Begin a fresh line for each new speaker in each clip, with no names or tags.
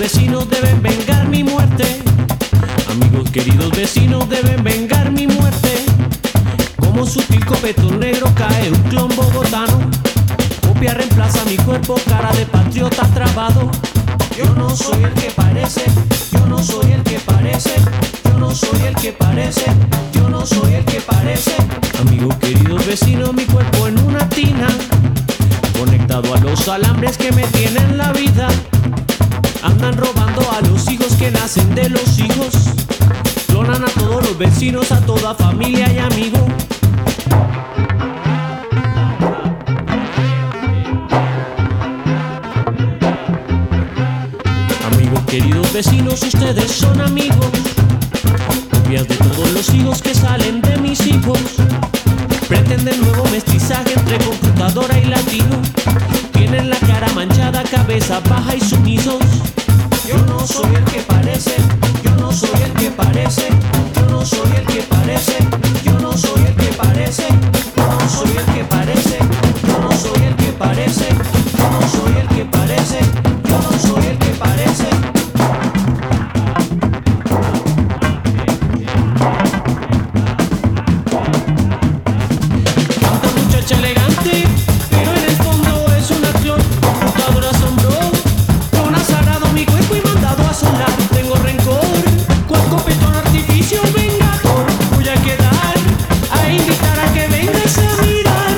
vecinos deben vengar mi muerte. Amigos queridos vecinos deben vengar mi muerte. Como sutil copetón negro cae un clon bogotano. Copia reemplaza mi cuerpo, cara de patriota trabado. Yo no soy el que parece, yo no soy el que parece, yo no soy el que parece, yo no soy el que parece. Amigos queridos vecinos, mi cuerpo en una tina, conectado a los alambres que me tienen la vida. Andan robando a los hijos que nacen de los hijos. Clonan a todos los vecinos, a toda familia y amigo. Amigos queridos vecinos, ustedes son amigos. Copias de todos los hijos que salen de mis hijos. Pretenden nuevo mestizaje entre computadora y latino. Tienen la cara manchada, cabeza baja y sumisos. Yo no soy el que parece, yo no soy el que parece, yo no soy el que parece, yo no soy el que parece, yo no soy el que parece, yo no soy el que parece, yo no soy el que parece, yo no soy el que parece. Canta muchacha elegante, pero en el fondo es una clon. Computadora asombró, clon azarado mi cuerpo y mandado a solar. Tengo rencor, cual copetón artificio vengador. Voy a quedar a invitar a que vengas a mirar.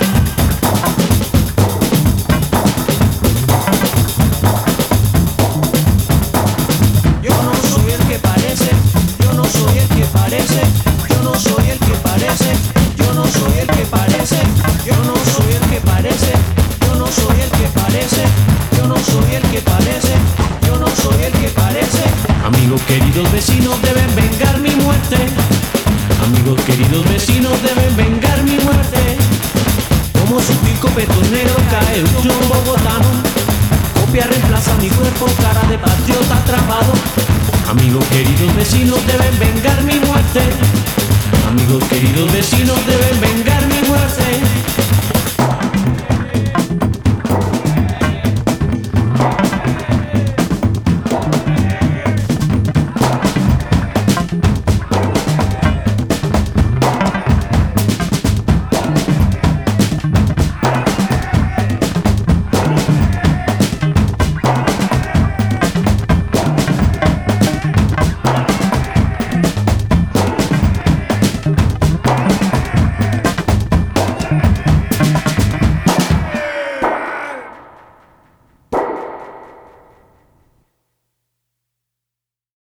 Yo no soy el que parece, yo no soy el que parece, yo no soy el que parece, yo no soy el que parece, yo no soy el que parece, yo no soy el que parece, yo no soy el que parece, yo no soy el que parece. Amigos queridos vecinos deben vengar mi muerte. Amigos queridos vecinos deben vengar mi muerte. Como sutil copetón negro cae un clon bogotano. Copia reemplaza mi cuerpo, cara de patriota atrapado. Amigos queridos vecinos deben vengar mi muerte. Amigos queridos vecinos deben vengar mi muerte.